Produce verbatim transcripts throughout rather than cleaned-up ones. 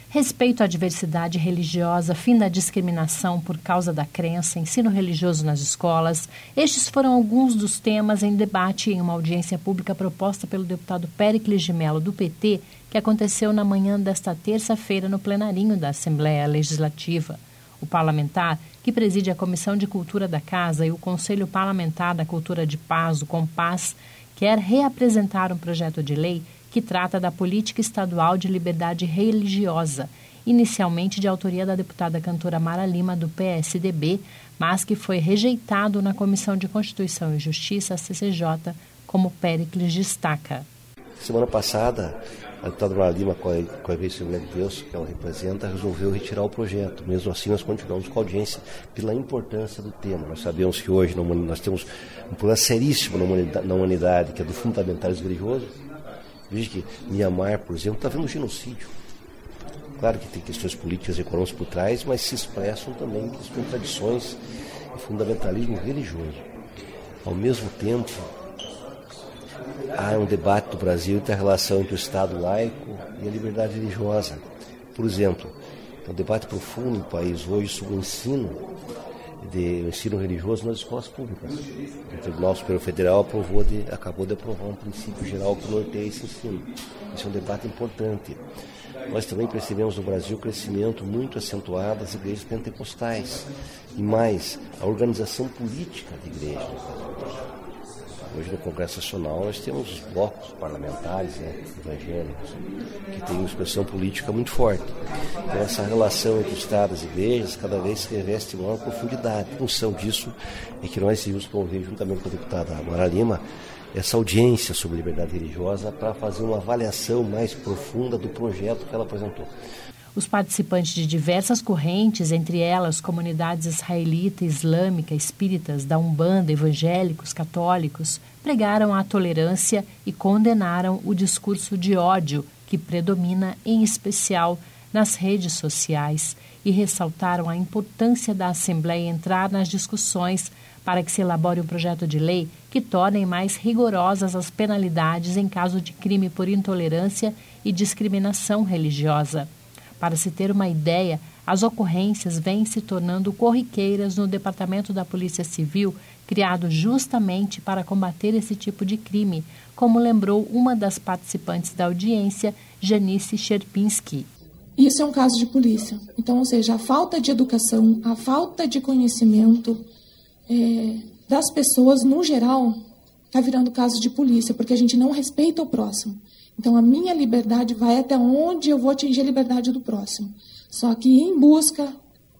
Respeito à diversidade religiosa, fim da discriminação por causa da crença, ensino religioso nas escolas. Estes foram alguns dos temas em debate em uma audiência pública proposta pelo deputado Péricles de Mello, do P T, que aconteceu na manhã desta terça-feira no plenarinho da Assembleia Legislativa. O parlamentar, que preside a Comissão de Cultura da Casa e o Conselho Parlamentar da Cultura de Paz, o COMPAS, quer reapresentar um projeto de lei que trata da política estadual de liberdade religiosa, inicialmente de autoria da deputada cantora Mara Lima, do P S D B, mas que foi rejeitado na Comissão de Constituição e Justiça, a C C J, como Péricles destaca. Semana passada, a deputada Mara Lima, com a, com a Assembleia de Deus que ela representa, resolveu retirar o projeto. Mesmo assim, nós continuamos com a audiência pela importância do tema. Nós sabemos que hoje nós temos um problema seríssimo na humanidade, na humanidade que é do fundamentalismo religioso. Veja que Mianmar, por exemplo, está vendo um genocídio. Claro que tem questões políticas e econômicas por trás, mas se expressam também questões de tradições e fundamentalismo religioso. Ao mesmo tempo, há um debate no Brasil entre a relação entre o Estado laico e a liberdade religiosa. Por exemplo, tem um debate profundo no país hoje sobre o ensino, de, o ensino religioso nas escolas públicas. O Tribunal Superior Federal aprovou de, acabou de aprovar um princípio geral que norteia esse ensino. Esse é um debate importante. Nós também percebemos no Brasil o crescimento muito acentuado das igrejas pentecostais e mais a organização política de igrejas. Hoje no Congresso Nacional nós temos os blocos parlamentares, né, evangélicos, que têm uma expressão política muito forte. Então essa relação entre o Estado e as igrejas cada vez se reveste em maior profundidade. A função disso é que nós decidimos promover, juntamente com a deputada Mara Lima, essa audiência sobre liberdade religiosa para fazer uma avaliação mais profunda do projeto que ela apresentou. Os participantes de diversas correntes, entre elas comunidades israelita, islâmica, espíritas, da Umbanda, evangélicos, católicos, pregaram a tolerância e condenaram o discurso de ódio que predomina, em especial, nas redes sociais e ressaltaram a importância da Assembleia entrar nas discussões para que se elabore um projeto de lei que torne mais rigorosas as penalidades em caso de crime por intolerância e discriminação religiosa. Para se ter uma ideia, as ocorrências vêm se tornando corriqueiras no Departamento da Polícia Civil, criado justamente para combater esse tipo de crime, como lembrou uma das participantes da audiência, Janice Sherpinski. Isso é um caso de polícia. Então, ou seja, a falta de educação, a falta de conhecimento é, das pessoas, no geral, está virando caso de polícia, porque a gente não respeita o próximo. Então, a minha liberdade vai até onde eu vou atingir a liberdade do próximo. Só que em busca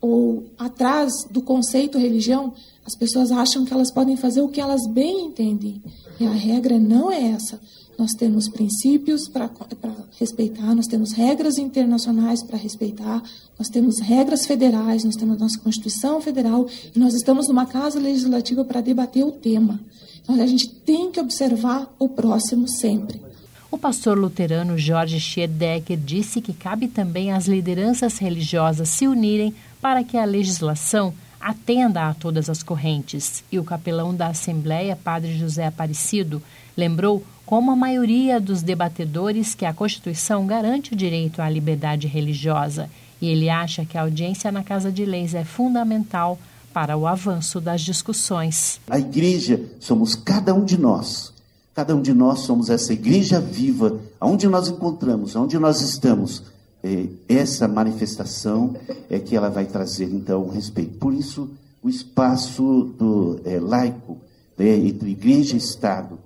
ou atrás do conceito religião, as pessoas acham que elas podem fazer o que elas bem entendem. E a regra não é essa. Nós temos princípios para respeitar, nós temos regras internacionais para respeitar, nós temos regras federais, nós temos a nossa Constituição Federal e nós estamos numa casa legislativa para debater o tema. Então, a gente tem que observar o próximo sempre. O pastor luterano Jorge Schierdecker disse que cabe também às lideranças religiosas se unirem para que a legislação atenda a todas as correntes. E o capelão da Assembleia, padre José Aparecido, lembrou como a maioria dos debatedores que a Constituição garante o direito à liberdade religiosa. E ele acha que a audiência na Casa de Leis é fundamental para o avanço das discussões. A igreja somos cada um de nós. Cada um de nós somos essa igreja viva, aonde nós encontramos, aonde nós estamos. É, essa manifestação é que ela vai trazer, então, o respeito. Por isso, o espaço do é, laico, né, entre igreja e Estado,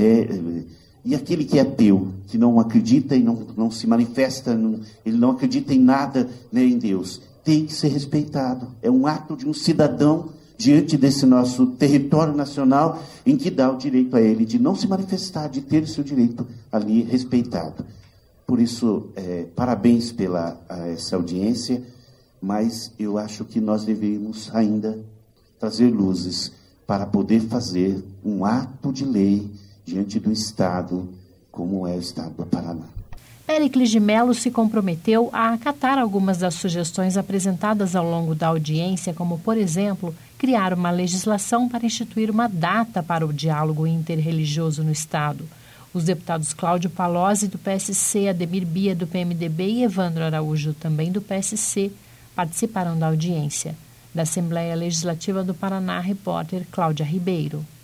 né, e aquele que é ateu, que não acredita e não, não se manifesta, não, ele não acredita em nada, né, em Deus, tem que ser respeitado. É um ato de um cidadão diante desse nosso território nacional, em que dá o direito a ele de não se manifestar, de ter o seu direito ali respeitado. Por isso, é, parabéns pela essa audiência, mas eu acho que nós devemos ainda trazer luzes para poder fazer um ato de lei diante do Estado, como é o Estado do Paraná. Péricles de Mello se comprometeu a acatar algumas das sugestões apresentadas ao longo da audiência, como, por exemplo, criar uma legislação para instituir uma data para o diálogo interreligioso no Estado. Os deputados Cláudio Palozzi, do P S C, Ademir Bia, do P M D B e Evandro Araújo, também do P S C, participaram da audiência. Da Assembleia Legislativa do Paraná, repórter Cláudia Ribeiro.